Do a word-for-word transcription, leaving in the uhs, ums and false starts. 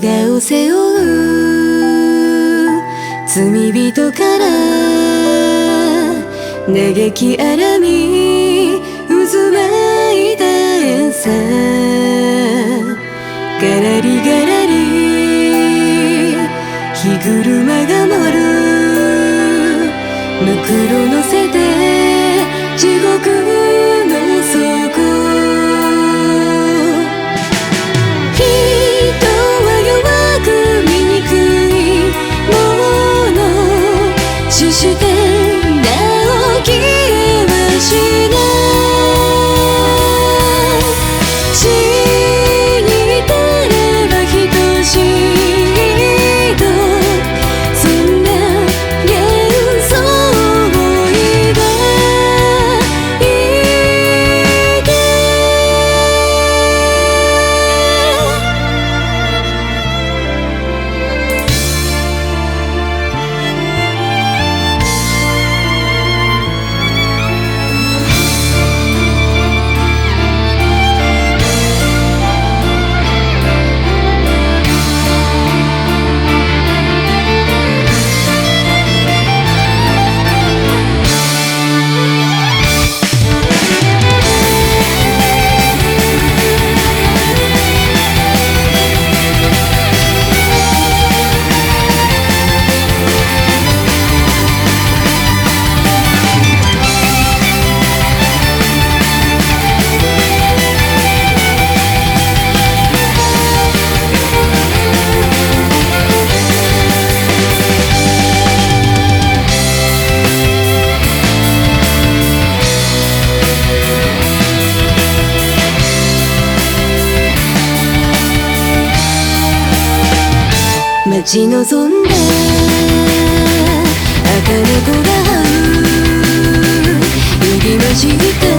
我を背負う罪人から嘆きあらみ渦巻いた縁さガラリガラリ火車が盛るむくろ乗せて地獄の底人は弱く醜いもの死してなお消えはしない死に至れば等しいとそんな幻想を抱いて待ち望んだ赤猫が這う入り混じった